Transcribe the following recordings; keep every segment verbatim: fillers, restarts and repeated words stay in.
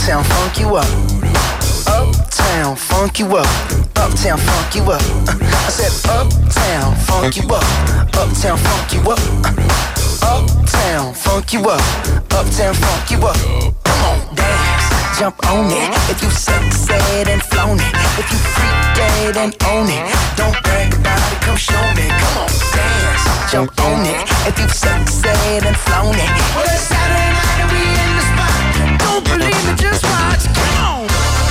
Uptown funk you up. Uptown funk you up. Uptown funk you up. I said uptown funk you up. Uptown funk you up. Uptown funk you up. Uptown funk you up. Come on, dance, jump on it. If you sexed and flown it, if you freaked dead and own it, don't brag about it, come show me. Come on, dance, jump on it. If you sexed and flown it, well it's Saturday night and we in the spot. Don't believe me, just watch. Come on.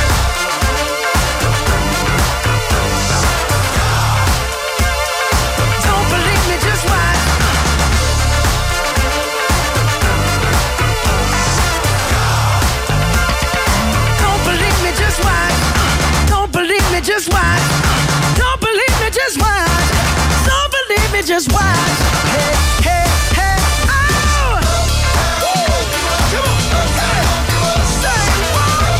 Don't believe me, just watch. Don't believe me, just watch. Don't believe me, just watch. Don't believe me, just watch. Don't believe me, just watch. Hey, hey, hey, oh! Come on, say what?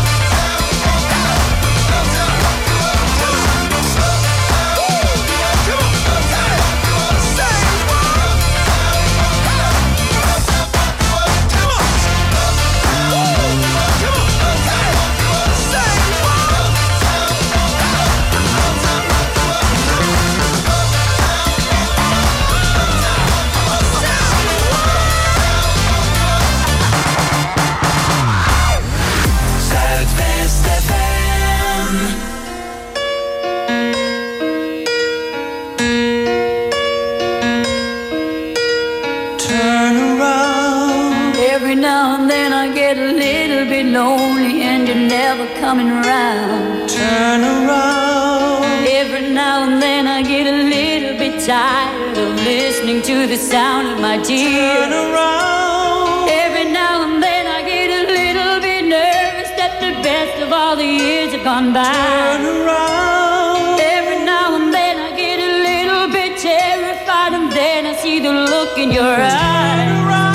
Lonely and you're never coming around. Turn around. Every now and then I get a little bit tired of listening to the sound of my tears. Turn around. Every now and then I get a little bit nervous that the best of all the years have gone by. Turn around. Every now and then I get a little bit terrified, and then I see the look in your eyes. Turn around.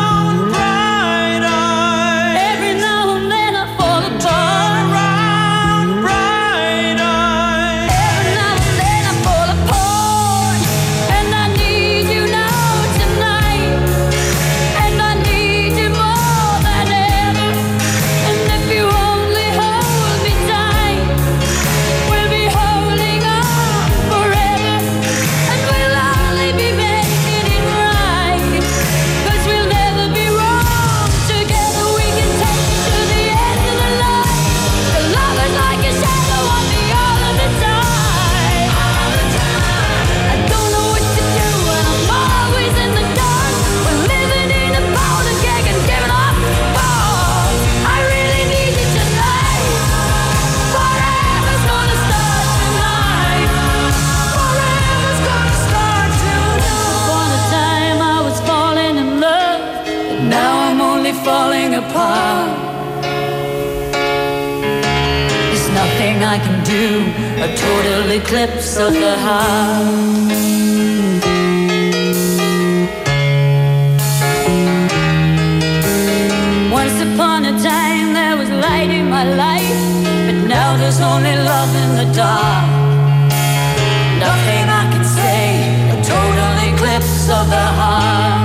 I can do a total eclipse of the heart. Once upon a time there was light in my life, but now there's only love in the dark. Nothing I can say, a total eclipse of the heart.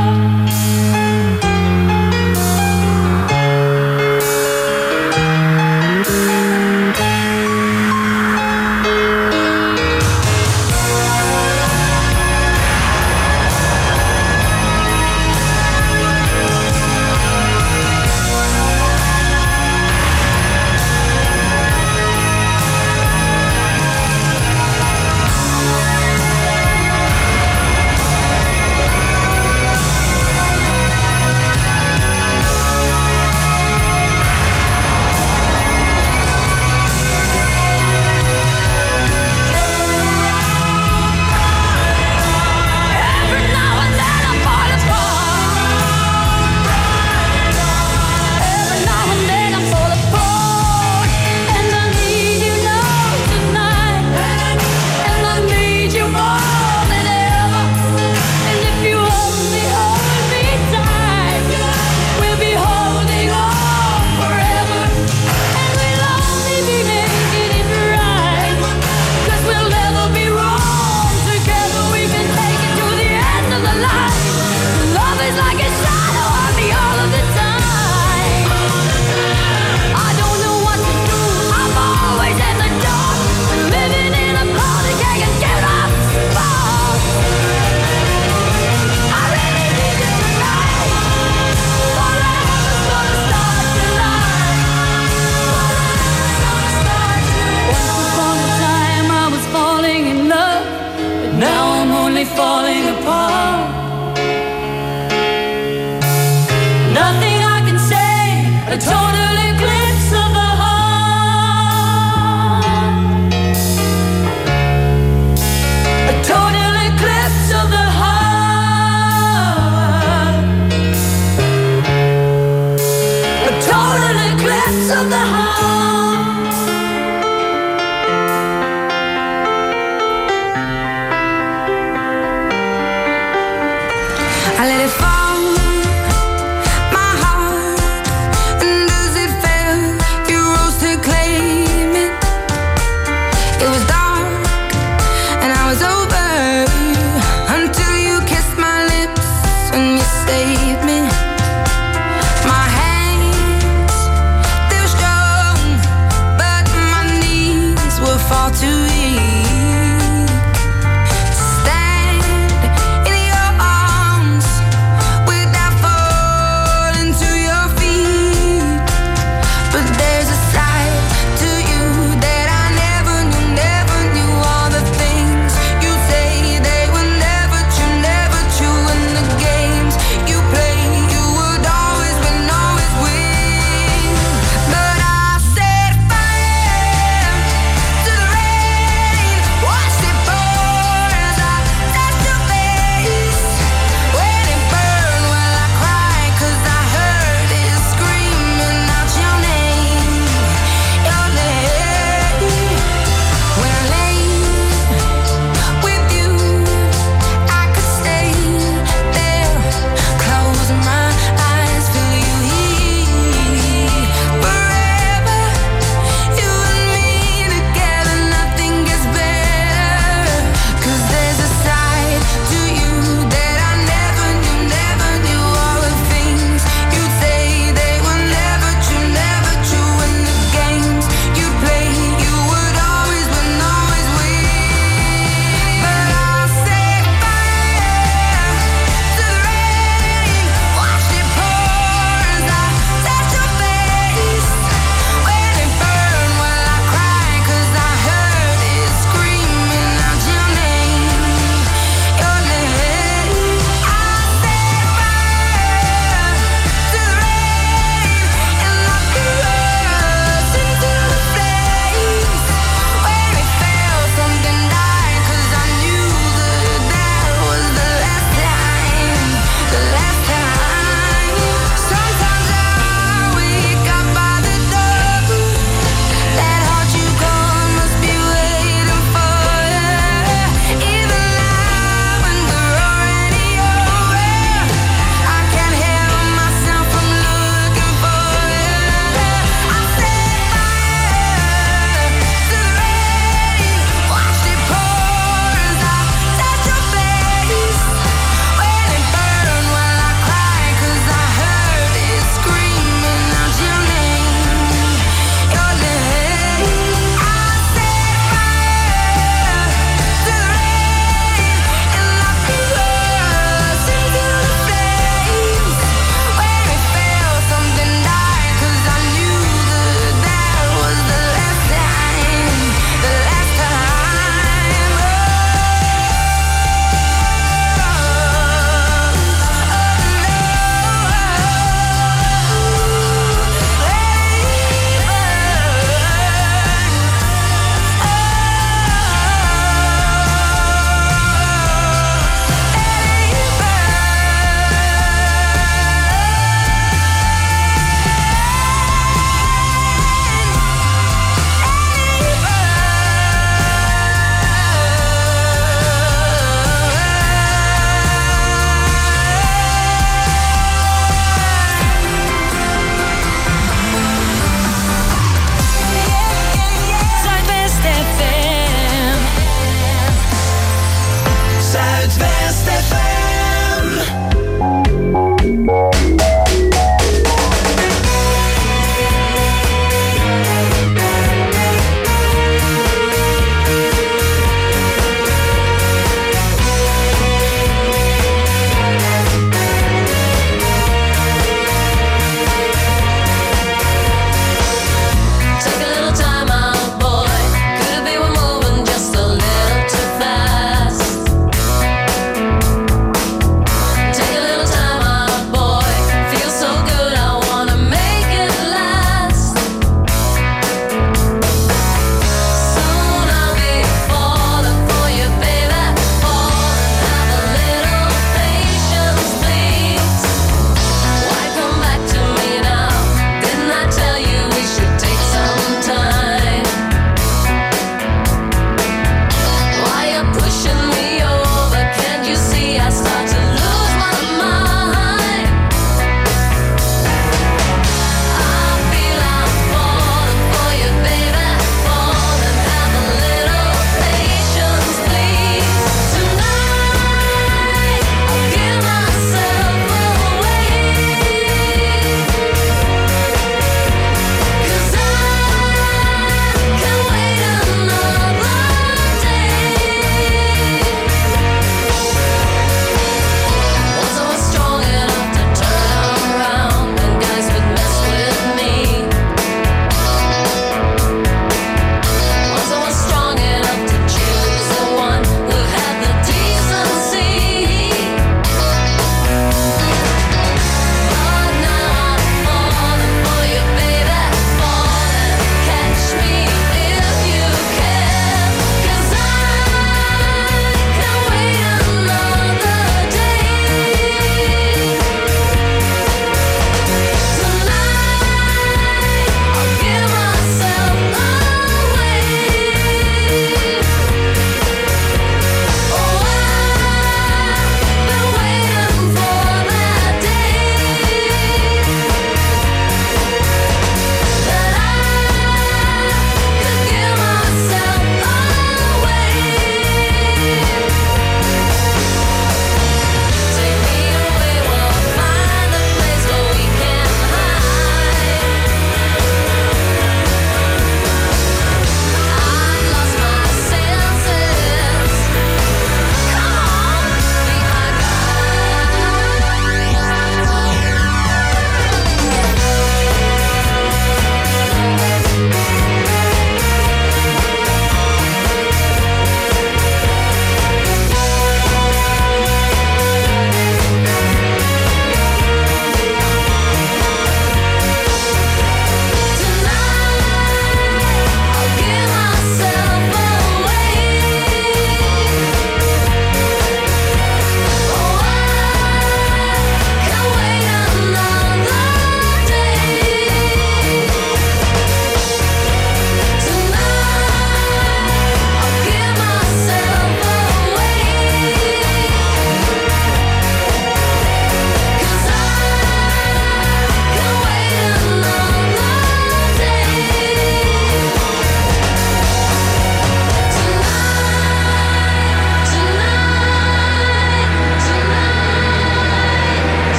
only falling apart. Nothing I can say, a total eclipse of the heart. A total eclipse of the heart. A total eclipse of the heart. I let it fall, my heart, and as it fell, you rose to claim it. It was dark, and I was over, until you kissed my lips, and you saved me. My hands, they were strong,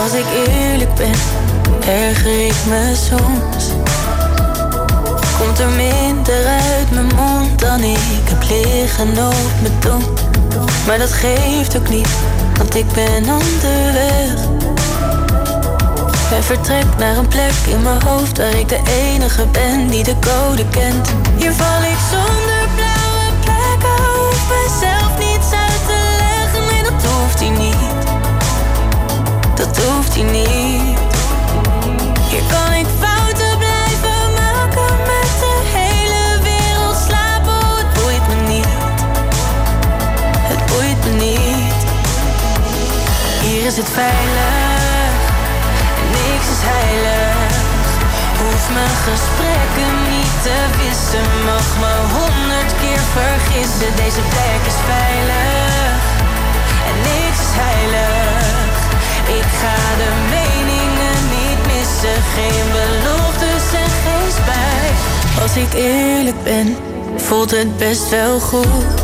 Als ik eerlijk ben, erger ik me soms. Komt er minder uit mijn mond dan ik heb liggen op mijn tong. Maar dat geeft ook niet, want ik ben onderweg. En vertrek naar een plek in mijn hoofd waar ik de enige ben die de code kent. Hier val ik zonder blauwe plekken, hoef mezelf niets uit te leggen. Nee, dat hoeft hij niet, dat hoeft hij niet. Hier kan ik fouten blijven maken, met de hele wereld slapen. Oh, het boeit me niet, het boeit me niet. Hier is het veilig, niks is heilig. Hoef mijn gesprekken niet te wissen, mag me honderd keer vergissen. Deze plek is veilig en niks is heilig. Ik ga de meningen niet missen, geen beloftes en geen spijt. Als ik eerlijk ben, voelt het best wel goed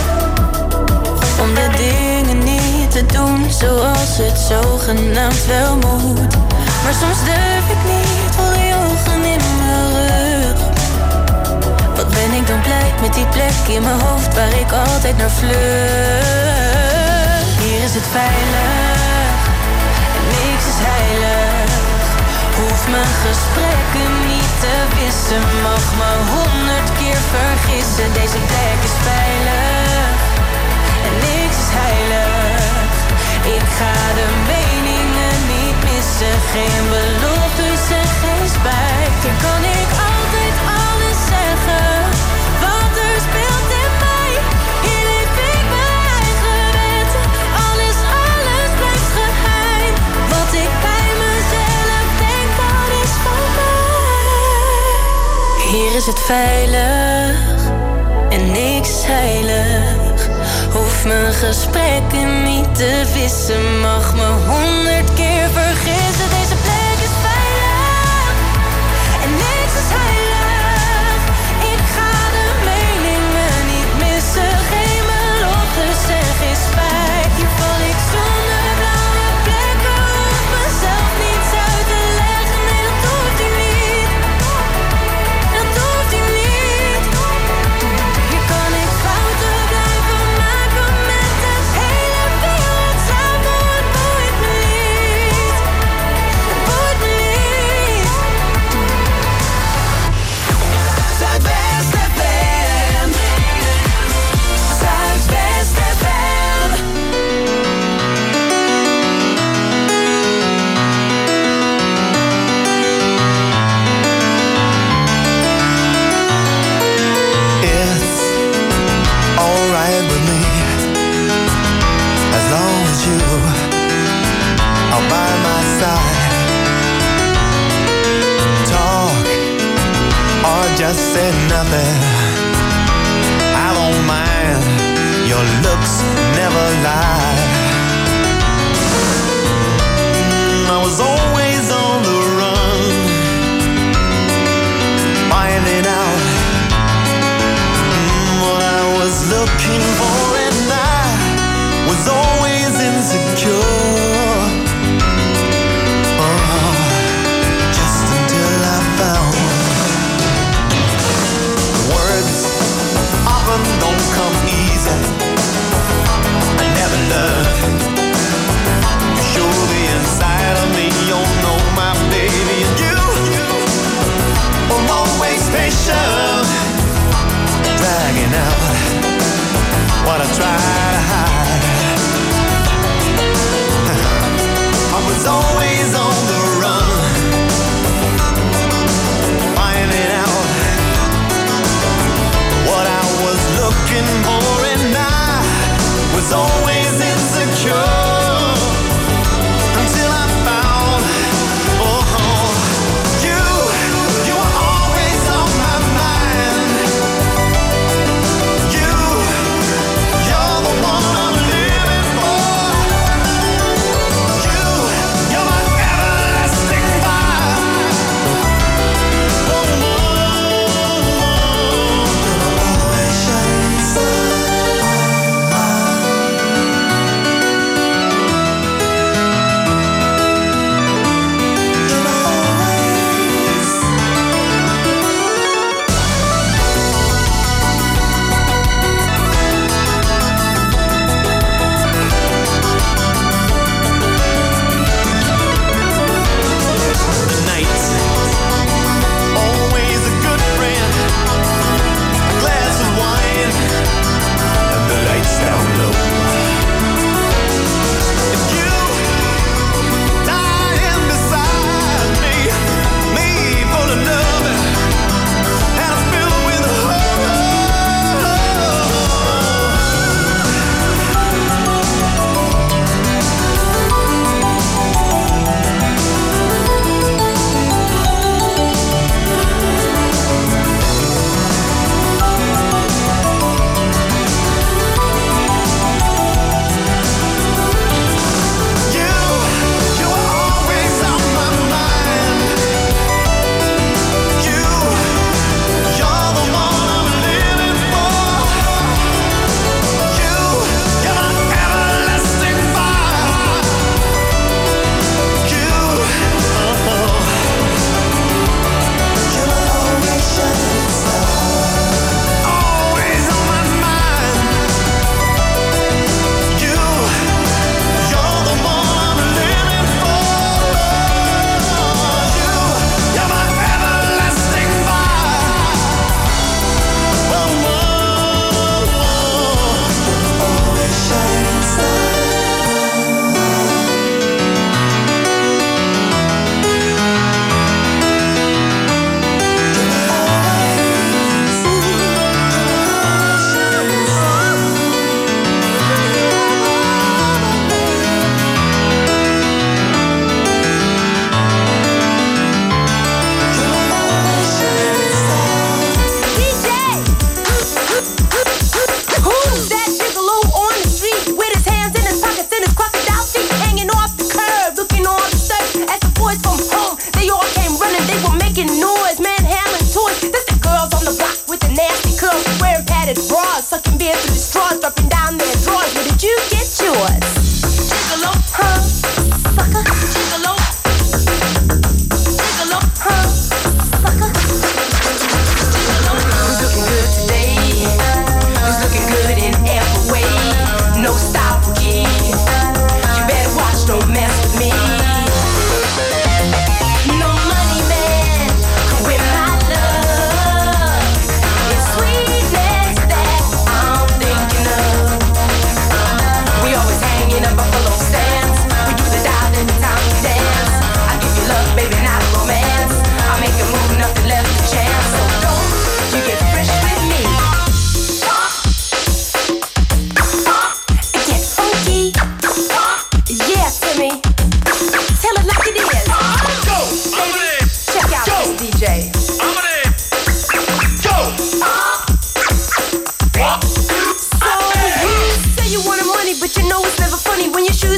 om de dingen niet te doen zoals het zogenaamd wel moet. Maar soms durf ik niet, voel die ogen in mijn rug. Wat ben ik dan blij met die plek in mijn hoofd waar ik altijd naar vlucht. Hier is het veilig en niks is heilig. Hoef mijn gesprekken niet te wissen, mag me honderd keer vergissen. Deze plek is veilig en niks is heilig. Ik ga de meningen niet missen, geen beloftes en geen spijt. Dan kan ik altijd alles zeggen wat er speelt in mij. Hier leef ik mijn eigen wet, alles, alles blijft geheim. Wat ik bij mezelf denk, dat is van mij. Hier is het veilig en niks is heilig. Hoef mijn gesprekken niet te wissen, mag me honderd keer vergissen. Deze plek is veilig en niks is heilig. Ik ga de meningen niet missen, geen beloftes en geen spijt. Hier val ik zonder blauwe plekken, hoef mezelf niets uit te leggen. Nee, dat hoeft hij niet, dat hoeft hij niet. Hier kan ik fouten blijven maken, met de hele wereld samen. Het boeit me niet, het boeit me niet. Zuidwest F M, Zuidwest F M. It's alright with me, as long as you are by my side. Talk or just say nothing, I don't mind, your looks never lie. I was always on the run, finding out mm, what I was looking for, and I was always insecure. Oh, just until I found words often don't come easy. I never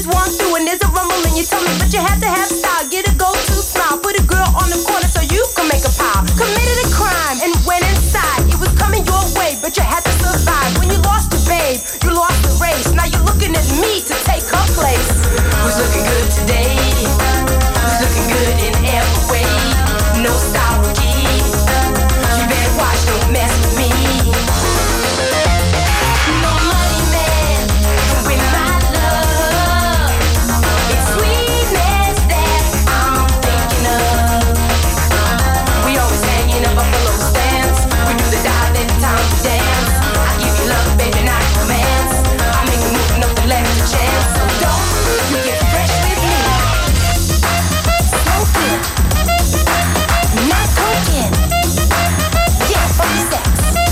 just walk through and there's a rumble in your tummy, but you have to have style. Get a go-to smile. Put a girl on the corner so you can make a pile. Committed a crime and went inside. It was coming your way, but you had to survive. When you lost your babe, you lost the race. Now you're looking at me to take her place. Who's looking good today? Who's looking good in every way? No style rookie. You better watch, don't mess with me. No money man can win my love. It's sweetness that I'm thinking of. We always hang in a buffalo stance. We do the dive every time we dance. I give you love, baby, not romance. I make a move, nothing left to chance. So don't you get fresh with me. Smoking, not coking. Yeah, funky sex.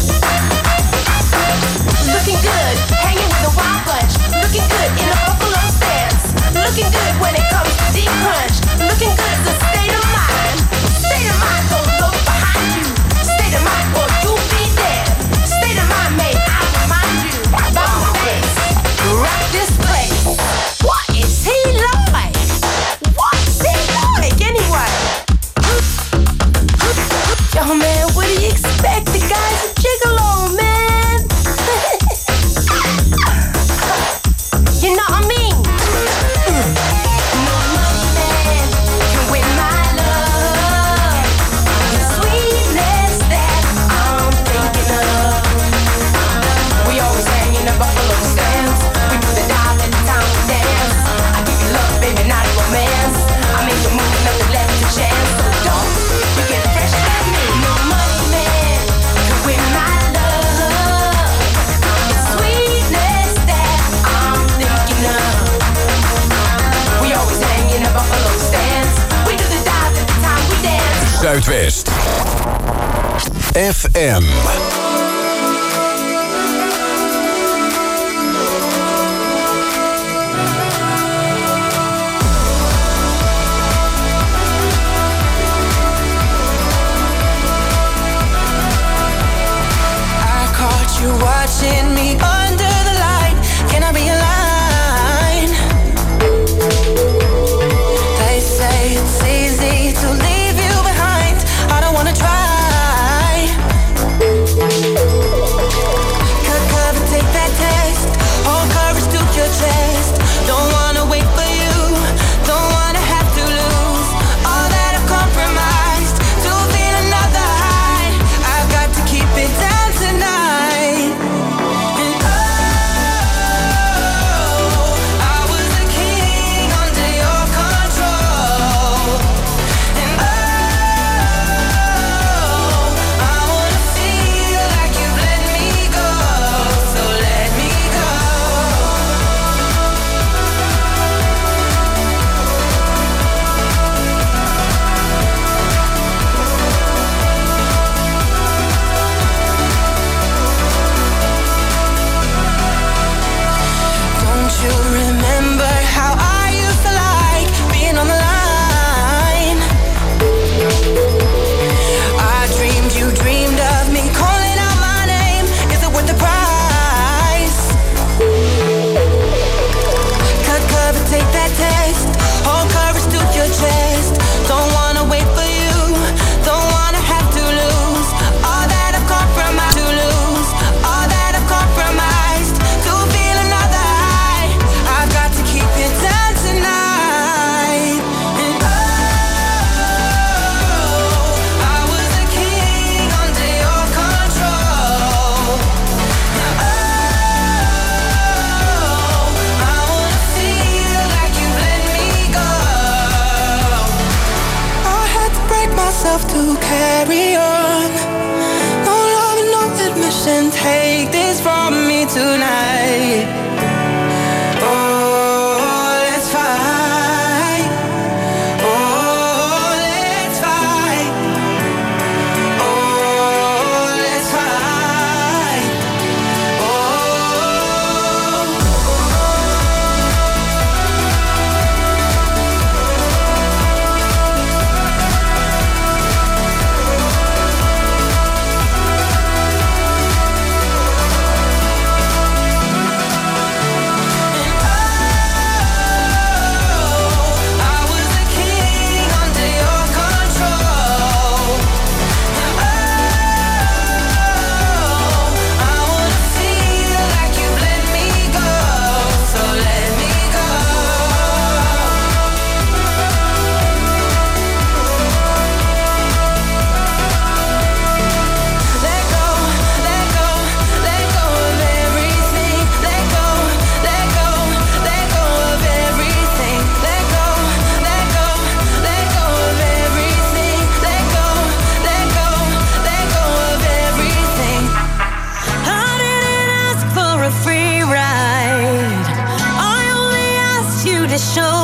Looking good, hanging with a wild bunch. Looking good in a buffalo stance. Looking good when it comes to deep crunch. Looking good is a state of mind. State of mind, don't look behind you. State of mind, or you'll be dead. State of mind, may I remind you. About my face, rock this place. What is he like? What's he like anyway? Yo man, what do you expect? The guy's a gigolo, man. You know what I mean? No money man can win my love. The sweetness that I'm thinking of. We always hang in a buffalo stance. We do the dive every time we dance. I give you love, baby, not romance. I make a move, nothing left to chance. So don't you get fresh with me. No money man can win my love. It's sweetness that I'm thinking of. We always hang in a buffalo stance. We do the dive every time we dance. Zuidwest F M. I caught you watching me under the light. Can I be a line? They say it's easy to leave you behind. I don't wanna try. Cut cover, take that test. Hold courage to your chest. Don't wanna wait for you. Don't wanna have to lose all that I've compromised to feel another high. I've got to keep it down tonight. And oh, I was a king under your control. And oh, I wanna feel like you've let me go. So let me go. Don't you remember how I used to like being on the line? I dreamed you dreamed of me calling out my name. Is it worth the price? Cut cover, take that test. Hold courage to your chest. Don't wanna wait for you. Don't wanna have to lose all that I've compromised. To lose all that I've compromised to feel another high. I've got to keep it down tonight. And oh, I was a king under your control. And oh, I wanna feel like you've let me go. I had to break myself to carry on. No love and no admission. Take this from me tonight. Oh, let's fight. Oh, let's fight. Oh, let's fight. Oh.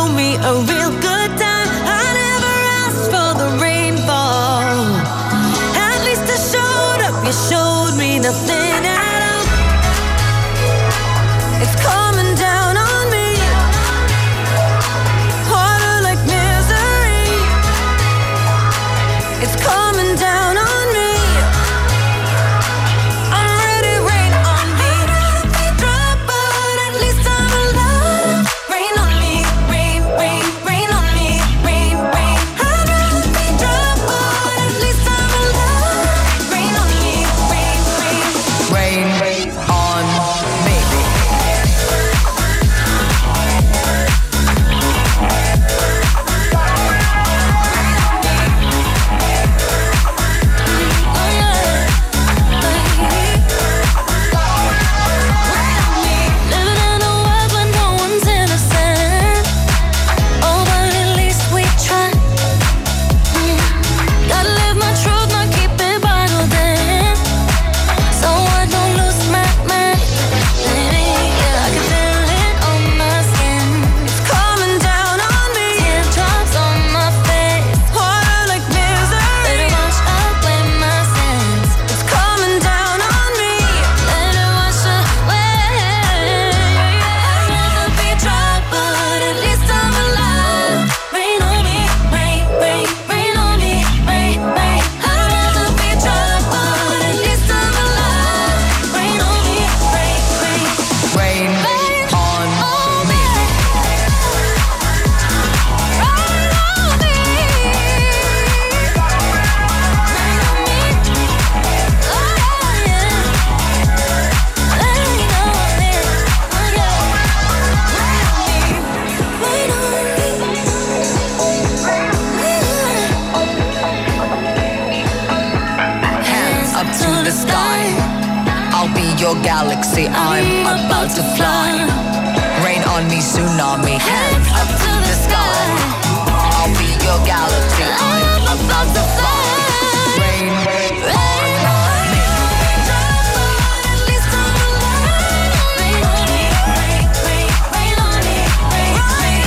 show me a real good time. I never asked for the rainfall. At least I showed up, you showed me nothing at all. It's coming down on me, harder like misery. It's coming down on me. I'm ready, rain on me. I'd be dry, but at least I'm alive. Rain on me, rain, rain, rain on me, rain, rain. I'd rather be dry, but at least I'm alive. Rain on me, rain, rain, rain, rain on me. Living in a world where no one's innocent. Oh, but at least we try. Mm. Gotta live my truth, not keep it bottled in, so I don't lose my mind. Yeah, I can feel it on my skin. It's coming down on me. Teardrops on my face, harder like misery. Let it wash away my sins. It's coming down on me. Let it wash away. I'd rather be dry, but at least I'm alive. Rain on me, rain, rain, rain on me, rain, rain. I'd rather be dry, but at least I'm alive. Rain on me, rain, rain, rain, rain on me. Rain on me. Rain on me. Oh yeah, yeah. Rain on me. Oh yeah. Rain on me. Hands up to the sky. I'll be your galaxy. I'm about to fly. Rain on me, tsunami. Hands up to the sky. I'll be your galaxy. I'm about to fly. Rain, rain on me. At least I'm alive. Rain on me, rain, rain, rain on me, rain, rain.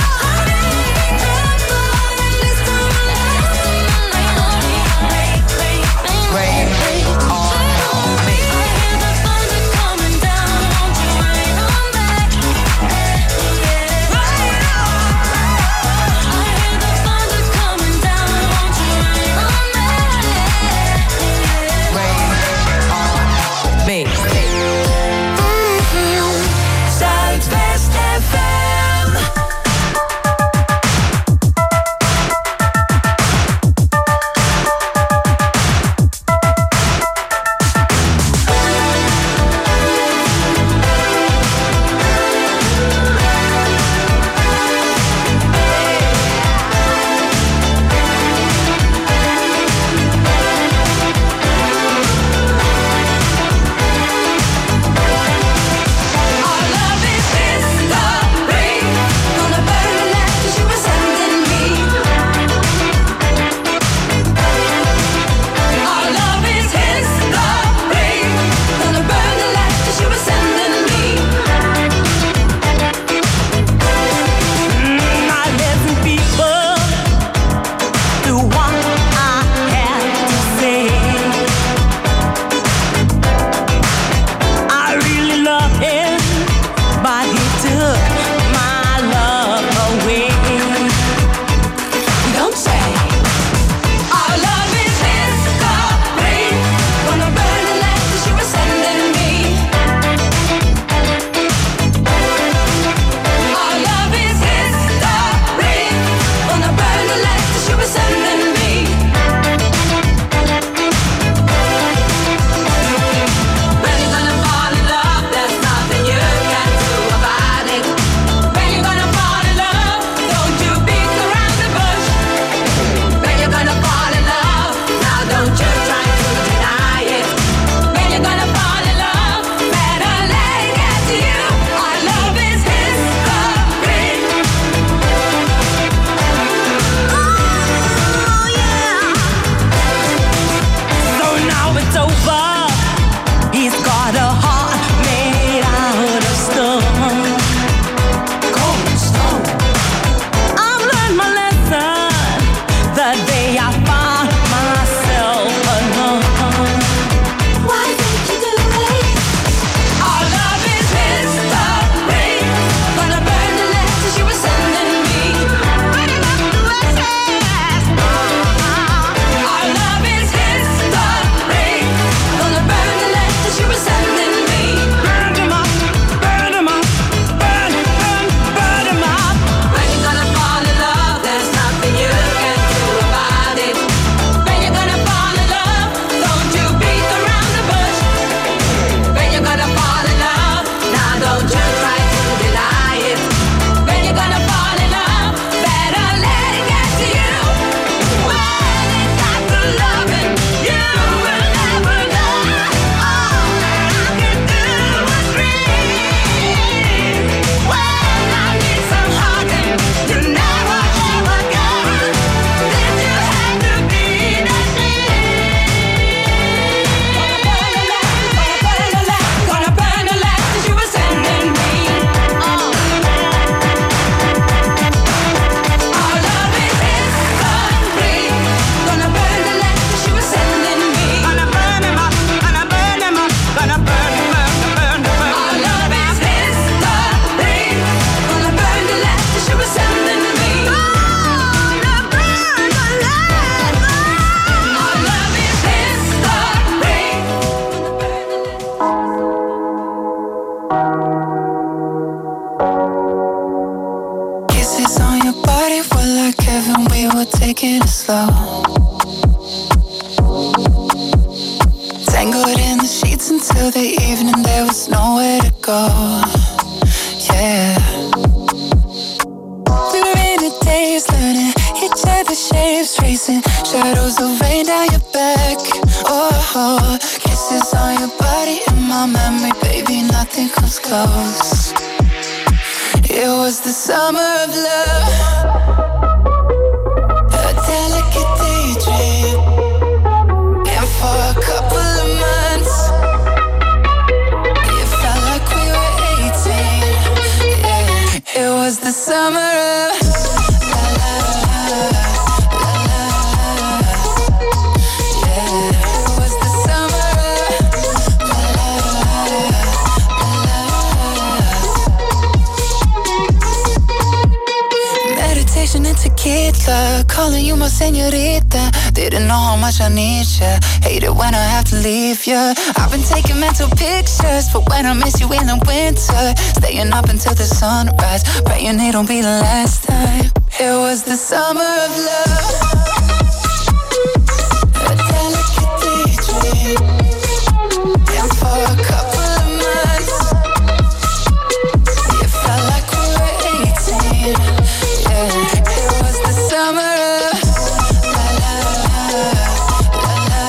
At least I'm alive. Rain on me, rain, rain, Rain on me. I hear the thunder coming down. Won't you rain on back? Yeah. Rain on. I hear the thunder coming down. Won't you rain on back? body were like heaven, we were taking it slow. Tangled in the sheets until the evening, there was nowhere to go. Yeah. We were in the days learning each other's shapes, tracing shadows of rain down your back. Oh, kisses on your body in my memory, baby, nothing comes close. It was the summer of love, a delicate daydream, and for a couple of months it felt like we were eighteen. Yeah, it was the summer of la la la la la. Yeah, it was the summer of la la la la. Meditation and tequila, calling you my señorita. Didn't know how much I need ya. Hate it when I have to leave ya. I've been taking mental pictures for when I miss you in the winter. Staying up until the sunrise, praying it don't be the last time. It was the summer of love, a delicate daydream, and for a couple of months it felt like we were eighteen. Yeah, it was the summer of la la la la la.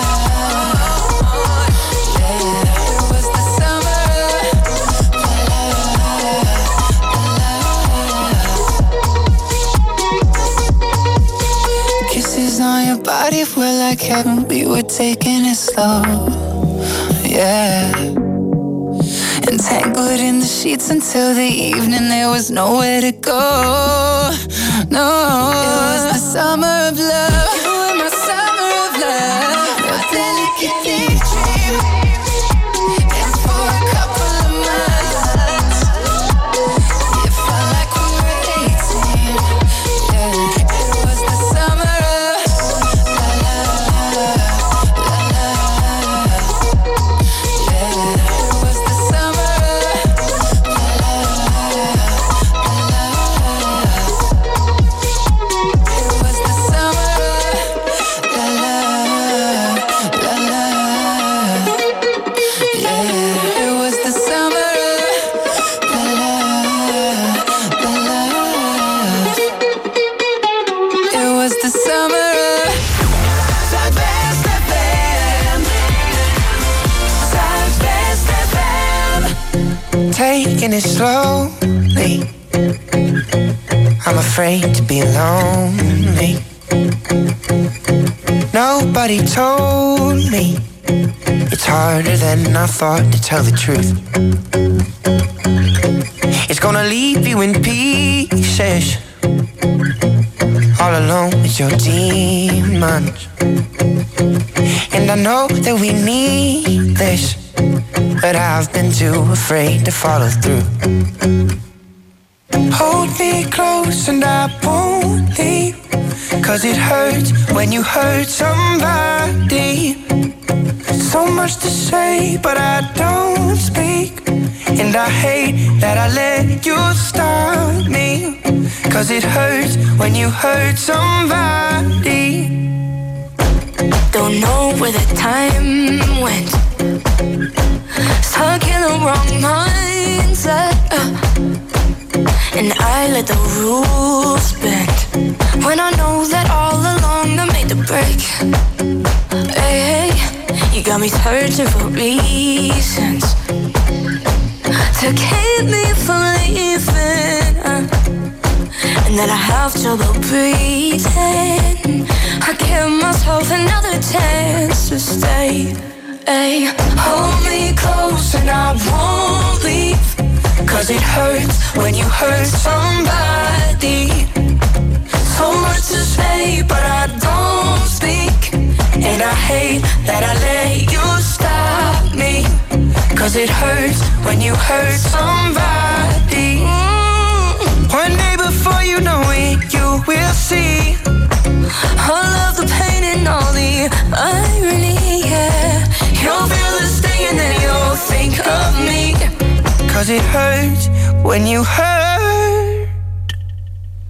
Yeah, it was the summer of la la la la. Kisses on your body were like heaven, we were taking it slow. Yeah. Entangled in the sheets until the evening, there was nowhere to go. No, it was the summer of love. You were my summer of love, a delicate daydream, and for a couple of months it felt like we were eighteen. Yeah, it was the summer of la la la la la. Yeah, it was the summer of la la la la la. It was the summer of la la la la. Yeah, it was the summer of la la la la. It was the summer of Southwest F M, Southwest F M. Taking it slowly, I'm afraid to be lonely. Nobody told me it's harder than I thought to tell the truth. It's gonna leave you in pieces, all alone with your demons. And I know that we need this, but I've been too afraid to follow through. Hold me close and I won't leave, 'cause it hurts when you hurt somebody. So much to say, but I don't speak. And I hate that I let you stop me, 'cause it hurts when you hurt somebody. Don't know where the time went, stuck in the wrong mindset, uh, and I let the rules bend, when I know that all along I made the break. Hey, hey, you got me searching for reasons to keep me from leaving, uh, and then I have trouble breathing. I give myself another chance to stay. Hey, hold me close and I won't leave, 'cause it hurts when you hurt somebody. So much to say, but I don't speak. And I hate that I let you stop me, 'cause it hurts when you hurt somebody. Mm. One day before you know it, you will see all of the pain and all the irony, yeah. You'll feel the sting and then you'll think of me, 'cause it hurts when you hurt.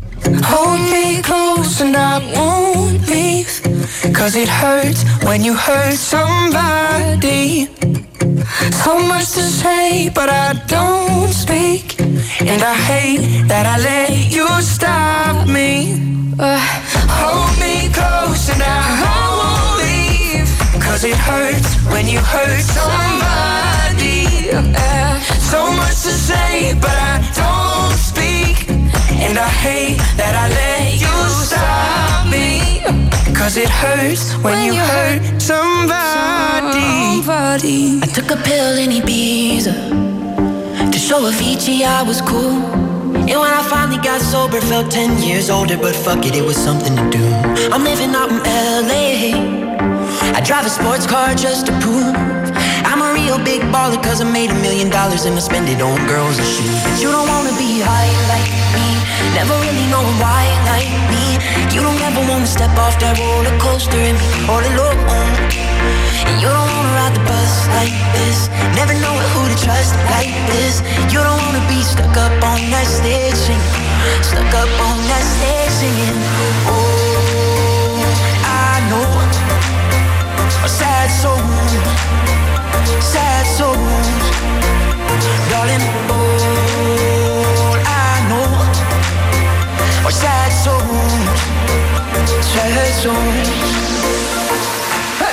Hold me close and I won't leave, 'cause it hurts when you hurt somebody. So much to say, but I don't speak, and I hate that I let you stop me. uh, Hold me close and I won't leave, 'cause it hurts when you hurt somebody. uh, So much to say, but I don't speak, and I hate that I let you stop me. 'Cause it hurts when you hurt somebody. I took a pill in Ibiza to show Avicii I was cool. And when I finally got sober, felt ten years older. But fuck it, it was something to do. I'm living out in L A. I drive a sports car just to prove I'm a real big baller, 'cause I made a million dollars and I spend it on girls and shoes. But you don't wanna be high like me, never really knowing why like me. You don't ever wanna step off that roller coaster and be all alone. And you don't wanna ride the bus like this, never know who to trust like this. You don't wanna be stuck up on that stage singing, stuck up on that stage singing. Oh, I know a sad soul, sad souls, darling. All I know are sad souls, sad souls. Hey.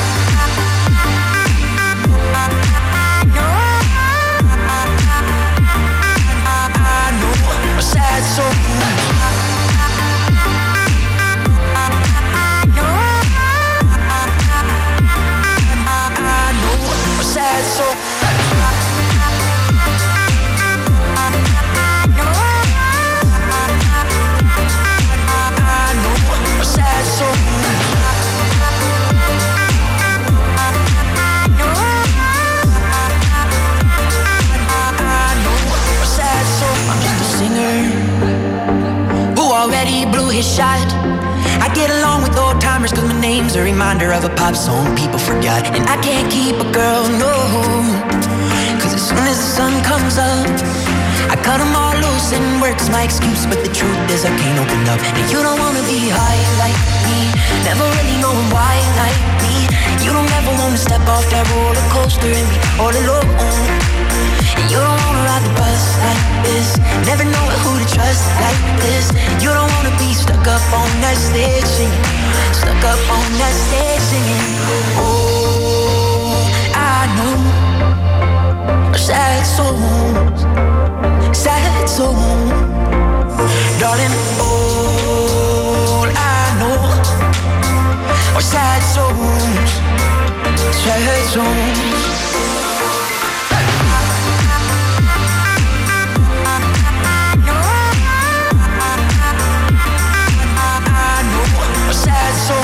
I know a sad soul. Sad soul. I know a sad soul. I know a sad soul. I'm just a singer who already blew his shot. I get along with old timers 'cause my name's a reminder of a pop song people forgot. And I can't keep a girl, no, 'cause as soon as the sun comes up, I cut them all loose and work's my excuse. But the truth is I can't open up. And you don't wanna be high like me, never really knowing why like me. You don't ever wanna step off that roller coaster and be all alone. And you don't wanna ride the bus like this, never know who to trust like this. You don't wanna be stuck up on that stage singing, stuck up on that stage singing. Oh, I know sad souls, sad souls, darling. All I know are sad souls, sad souls. Sad soul.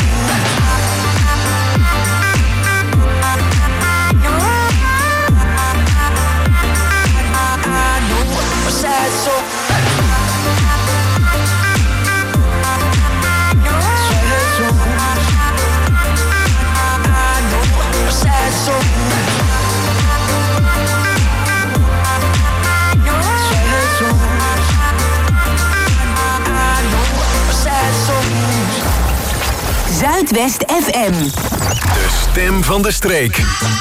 I know a sad soul. Sad soul. I know a sad soul. Sad soul. I know a sad soul. Zuidwest F M. De stem van de streek.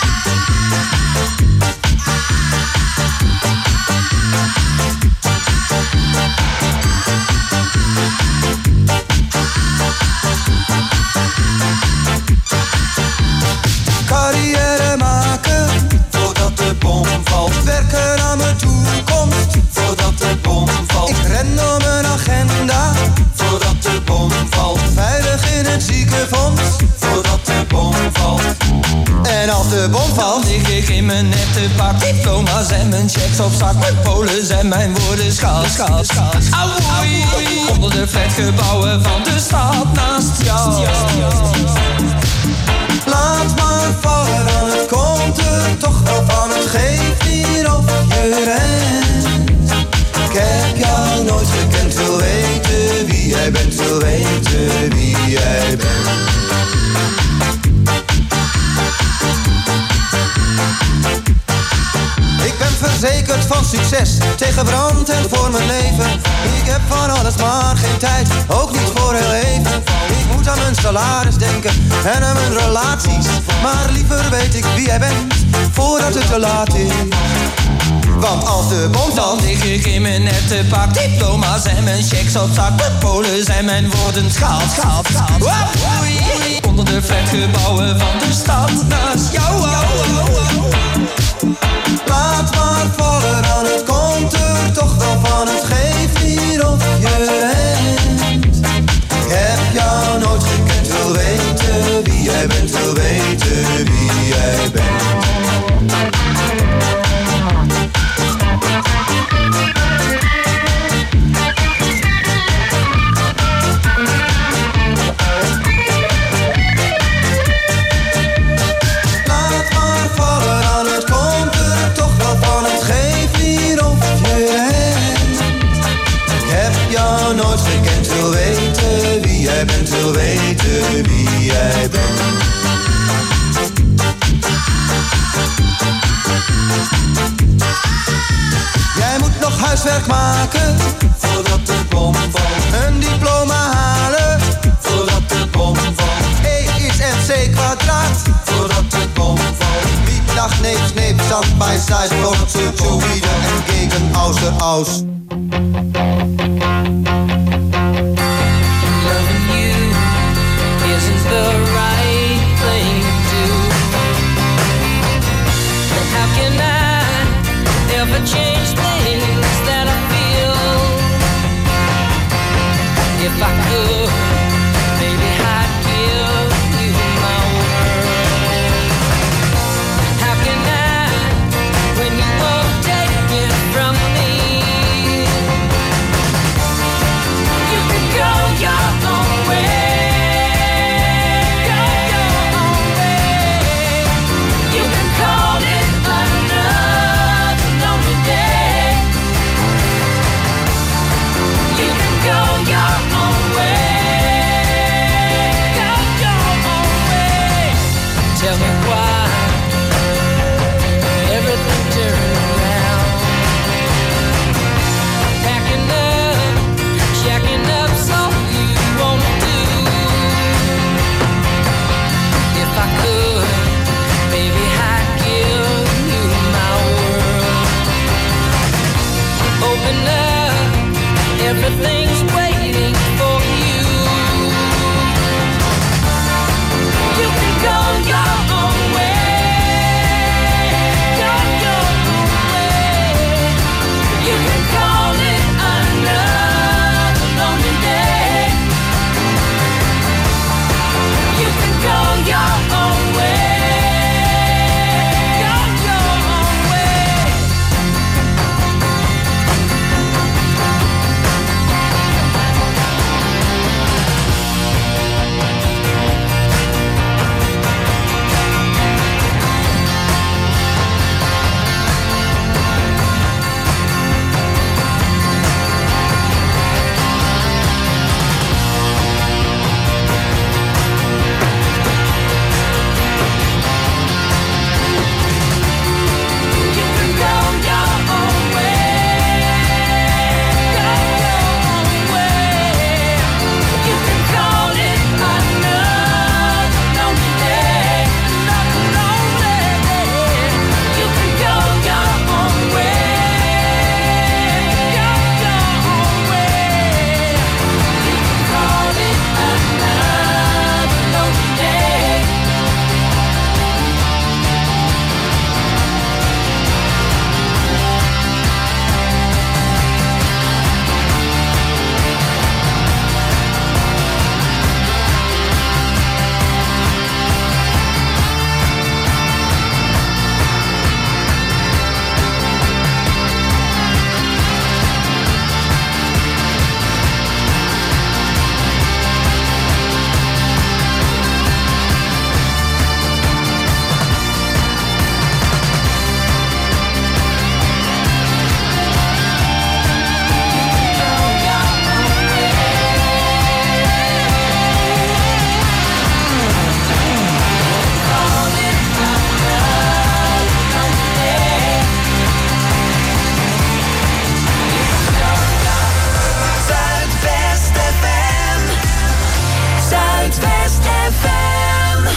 Carrière maken voordat de bom valt. Werken aan mijn toekomst voordat de bom valt. Ik ren door mijn agenda voordat de bom valt. Veilig in het ziekenfonds voordat de bom valt. En als de bom valt, dan lig ik in mijn nette pak. Diploma's en mijn checks op zak. Mijn polen en mijn woorden schaal, schaal, schaal. Auwoei, onder de flatgebouwen van de stad naast jou. Laat maar vallen, dan het komt er toch wel van. Het geeft niet of je rent. Ik heb jou nooit gekend, wil weten wie jij bent. Wil weten wie jij bent. Ik ben verzekerd strijd van succes tegen brand en voor mijn leven. Ik heb van alles maar geen tijd, ook niet voor heel even. Ik moet aan mijn salaris denken en aan mijn relaties. Maar liever weet ik wie jij bent, voordat het te laat is. Want als de bom valt, dan lig ik in mijn nette pak. Diploma's en mijn checks op zak. Met polen zijn mijn woorden schaald, schaald, schaald. Wow, oei, oei. Onder de flatgebouwen van de stad naast jou. Oh, oh, oh. Laat maar vallen, dan het komt er toch wel van. Het geeft hier of je rent. Ik heb jou nooit gekend, wil weten wie jij bent, wil weten wie jij bent. Nooit gekend, wil weten wie jij bent, wil weten wie jij bent. Jij moet nog huiswerk maken, voordat de bom valt. Een diploma halen, voordat de bom valt. E is M C kwadraat, voordat de bom valt. Wie dacht neep, sneep, zand bij side, wordt ze zo wieder en gegen außer aus. The right thing to do. And how can I ever change things that I feel? If I could, maybe I'd give you my word. How can I, when you won't take it from me? You can go your own way. Go your own way.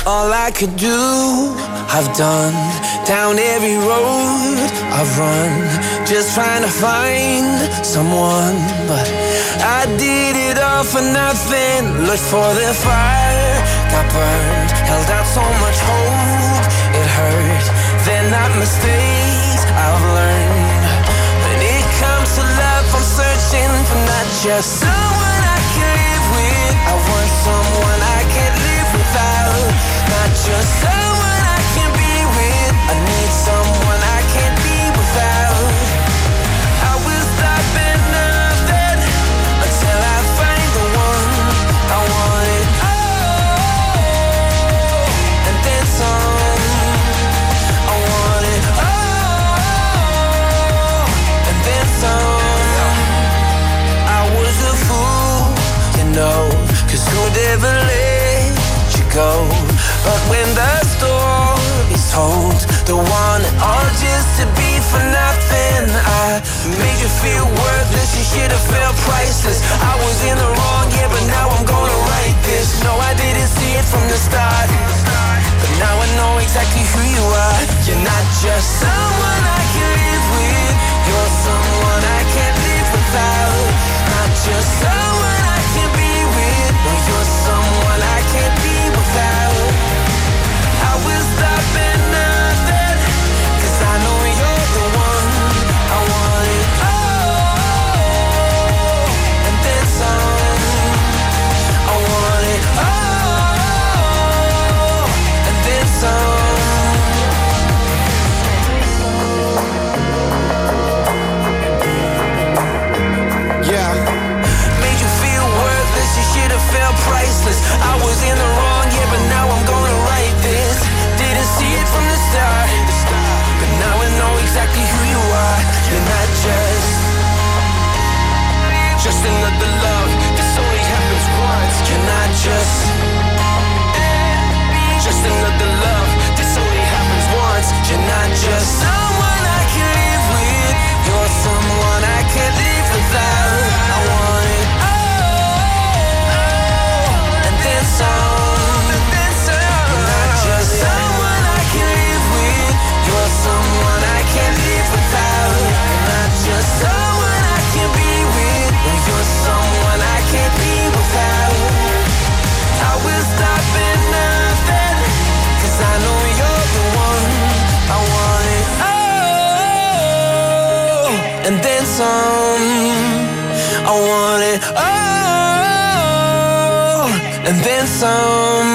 All I could do, I've done. Down every road I've run, just trying to find someone. But I did it all for nothing. Looked for the fire, got burned. Held out so much hope, it hurt. They're not mistakes I've learned. When it comes to love, I'm searching for not just someone I can live with. I want someone I can't live without. Not just someone I can be with. I need someone I can't be without. I will stop at nothing until I find the one I want it all, and then some. I want it all, and then some. I was a fool, you know, 'cause who'd ever let you go? But when the story's told, the one and all just to be for nothing. I made you feel worthless, you should have felt priceless. I was in the wrong, yeah, but now I'm gonna write this. No, I didn't see it from the start, but now I know exactly who you are. You're not just someone I can live with. You're someone I can't live without. Not just someone I can be with. No, you're someone I can't be without. I will stop at nothing, 'cause I know you're the one. I want it all, and then some. I want it all, and then some. Yeah. Made you feel worthless, you should have felt priceless. I was in the wrong, yeah, but now I'm gonna write this. Didn't see it from the start, but now I know exactly who you are. You're not just Just another love, this only happens once. You're not just Just another love, this only happens once. You're not just someone I can live with. You're someone I can't live without. I want it all, and then some. You're not just someone I can live with. You're someone I can't live without. You're not just someone I can be with. You're someone I can't be without. I will stop at nothing, 'cause I know you're the one. I want it all, and then some. I want it all, and then some.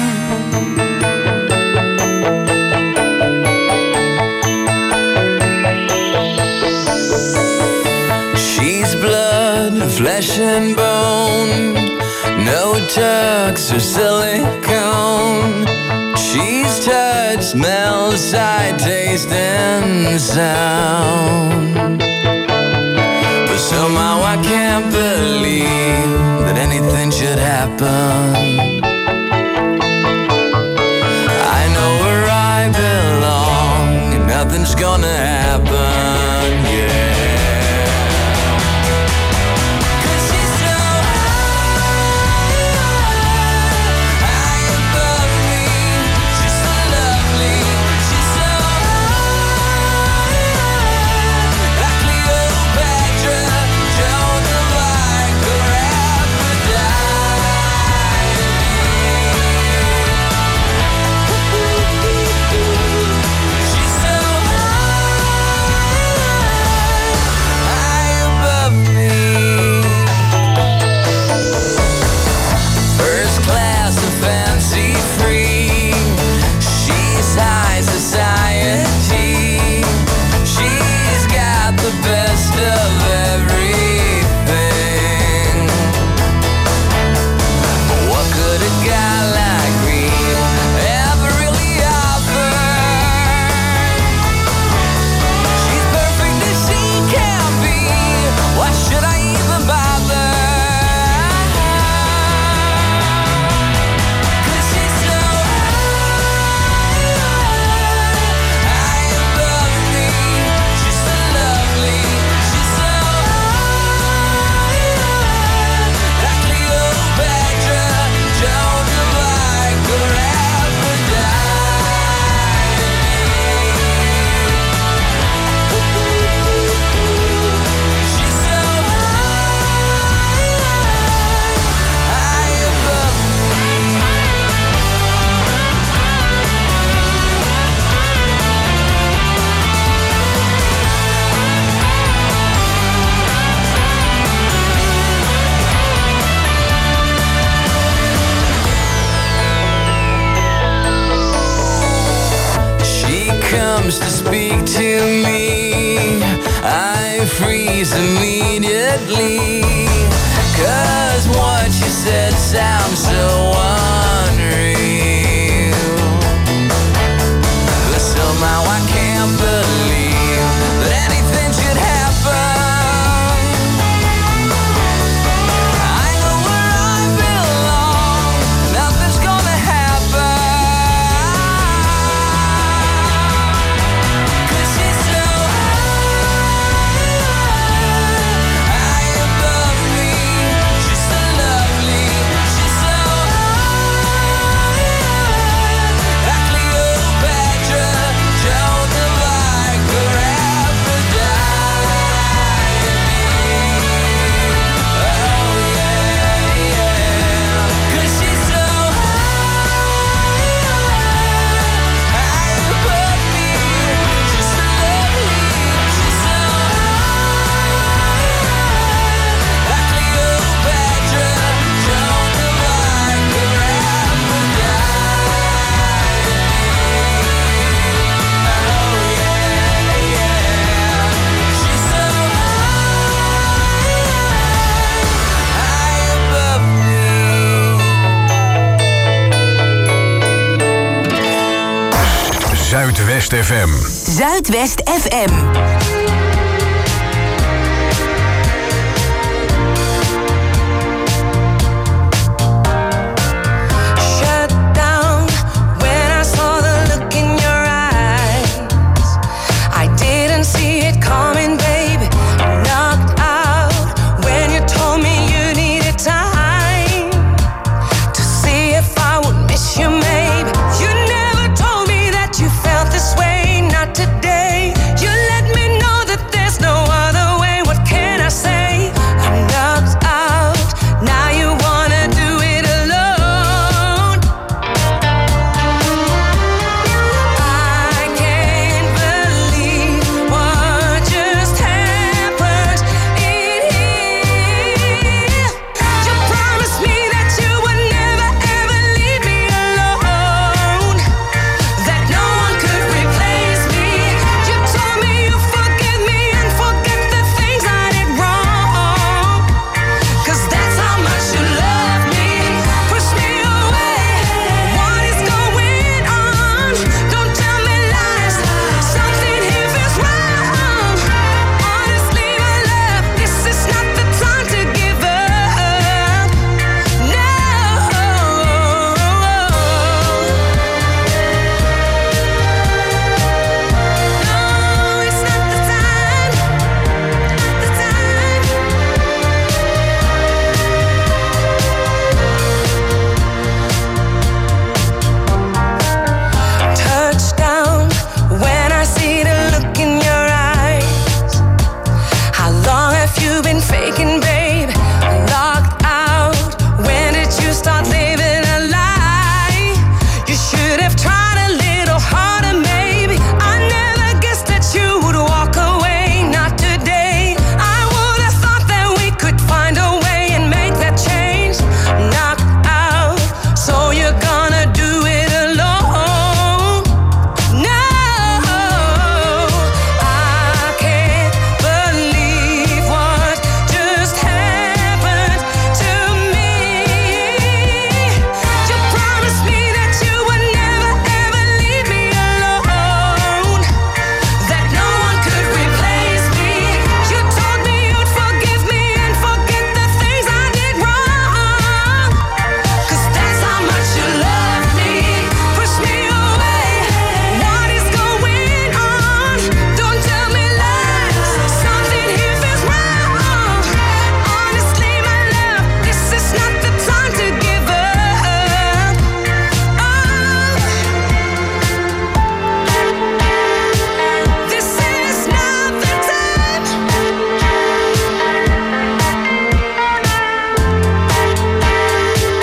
She's blood, flesh and bone, no tucks or silicone. She's touch, smell, sight, taste, and sound. But somehow I can't believe that anything should happen. I know where I belong, and nothing's gonna happen, yeah. freeze immediately. Cause what you said sounds so unreal. But somehow I can't believe that anything should happen. I know where I belong, nothing's gonna happen. Cause she's so high, high above me. She's so lovely, she's so high, like Cleopatra, Joan of Arc, or Aphrodite. Oh yeah, yeah. Cause she's so high, high above me. She's so lovely, she's so high, like Cleopatra, Joan of Arc, or Zuidwest F M. Zuidwest F M.